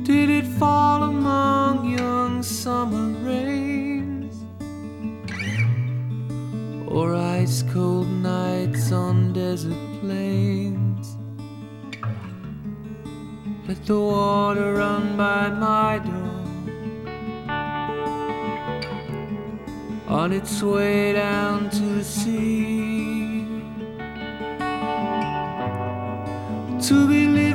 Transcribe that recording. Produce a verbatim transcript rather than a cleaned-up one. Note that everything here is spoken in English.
Did it fall among young summer rains, or ice cold nights on desert plains? Let the water run by my door, on its way down to the sea, to be lived